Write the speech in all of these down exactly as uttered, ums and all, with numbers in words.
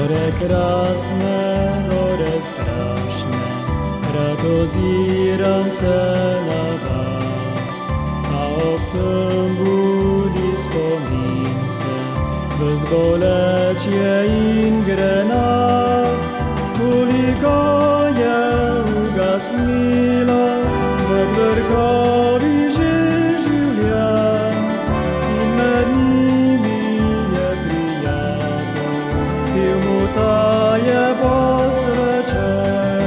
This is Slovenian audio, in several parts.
Gore krásne, gore strašné, rado zíram se na vás. A o tom budi spomínce, bezbolečje in grenát. Koliko je ugasnilo v vrhovi že življenj, in med njimi je prijatno, zpěv mu ta je posvečen.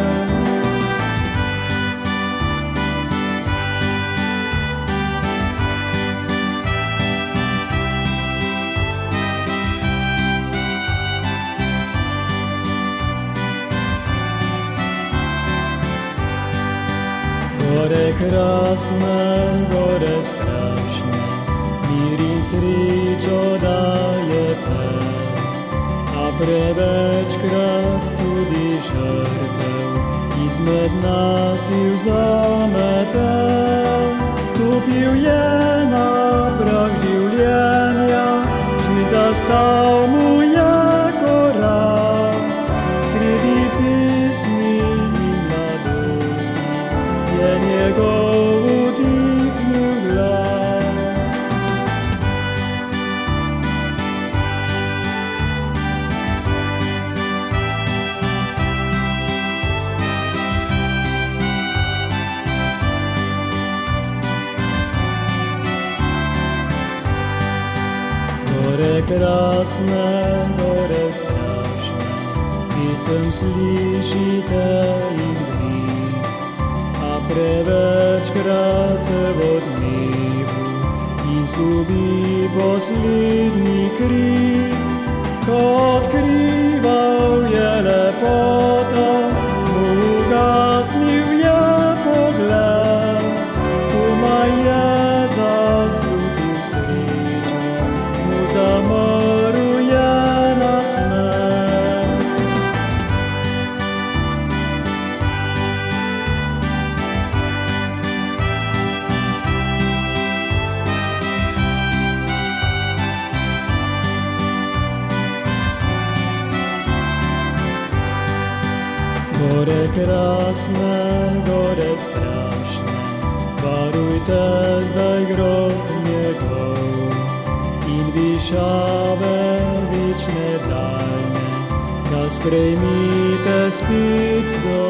Gore krásne, gore strašné, mír in srečo daje te. A prevečkrat tudi žrtev izmed nas ju zametel. Stopil je na prah življenja, či zastal mu je korak. Sredi pismi in mladosti je njegov utihnil glas. Gore krásne, gore strašné, pisem slyšíte in blízk. A prevečkrat se v odmevu izgubi poslednji krik. Ko odkrival je lepota, mu ugasnil je pogled. Komaj je zaslutil srečo, mu zamrl je nasmeh. Gore krásne, gore strašné, varujte zdaj grob njegov in višave vične daljne, da sprejmite spet do